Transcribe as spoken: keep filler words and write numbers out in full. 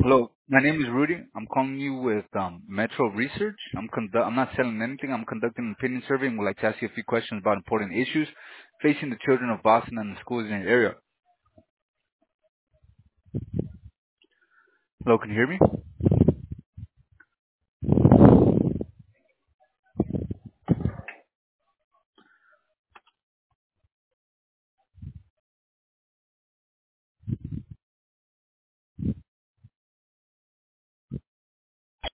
Hello, my name is Rudy. I'm calling you with um, Metro Research. I'm condu- I'm not selling anything. I'm conducting an opinion survey and would like to ask you a few questions about important issues facing the children of Boston and the schools in your area. Hello, can you hear me?